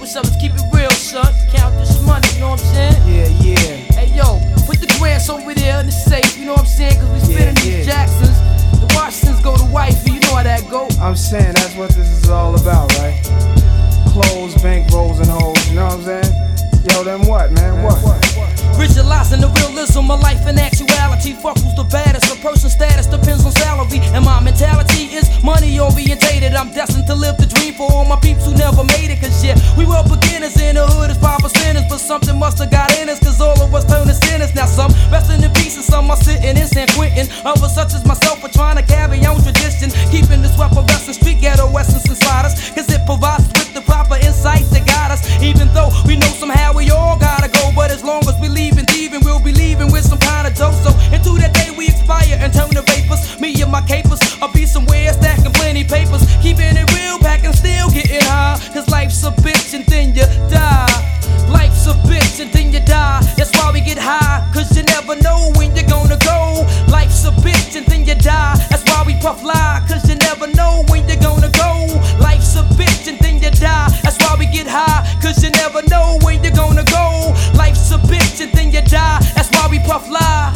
what's up? Let's keep it real, son. Count this money, you know what I'm saying? Yeah. Hey, yo, put the grants over there in the safe, you know what I'm saying? Cause we spinning these Jacksons. The Washingtons go to wifey, you know how that go. I'm saying that's what this is all about, right? Clothes, bank rolls, and hoes, you know what I'm saying? Yo, then what, man? What? Visualizing the realism of life and actuality. Fuck who's the baddest. A person's status depends on salary. And my mentality is money orientated. I'm destined to live the dream for all my peeps who never made it. Cause yeah, we were beginners in the hood as 5%ers. But something must have got in us, cause all of us turned to sinners. Now some resting in peace and some are sitting in San Quentin. Others such as myself are trying to carry on tradition, keeping this weapon wrestling street ghetto essence inside us. Cause it provides us with the proper insight to guide us. Even though we know somehow we all gotta go. But as long as we leave and thieving, we'll be leaving with some kind of dope. So into that day we expire and turn to vapors. Me and my capers, I'll be somewhere stacking plenty papers. Keeping it real, packing still getting high. Cause life's a bitch and then you die. Life's a bitch and then you die. That's why we get high, cause you never know when you're gonna go. Life's a bitch and then you die. That's why we puff lie, cause you never know when you're gonna go. Life's a bitch and then you die. That's why we get high, cause you never know when you're gonna go. Life's a bitch and then you die. That's why we puff lie.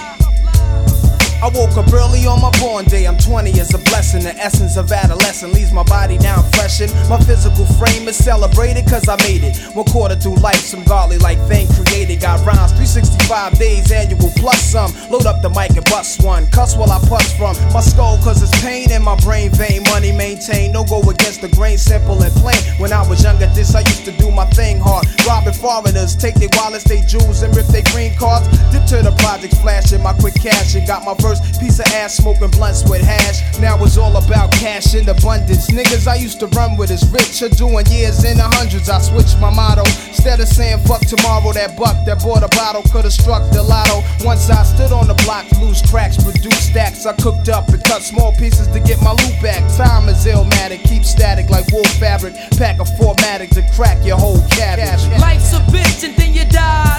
I woke up early on my born day. I'm 20 is a blessing. The essence of adolescence leaves my body down freshened. My physical frame is celebrated cause I made it. 1/4 through life, some godly like thing created. Got rhymes 365 days annual plus some. Load up the mic and bust one. Cuss while I puss from my skull cause it's pain in my brain vein. Money maintained, no go against the grain, simple and plain. When I was younger this I used to do my thing hard. Robbing foreigners, take their wallets, they jewels and rip their green cards. Dip to the projects, flashing my quick cash and got my first piece of ass smoking blunts with hash. Now it's all about cash in abundance. Niggas I used to run with is rich, are doing years in the hundreds. I switched my motto. Instead of saying fuck tomorrow, that buck that bought a bottle could've struck the lotto. Once I stood on the block, loose cracks, produce stacks. I cooked up and cut small pieces to get my loot back. Time is illmatic, keep static like wool fabric. Pack a 4-matic to crack your whole cabbage. Life's a bitch and then you die.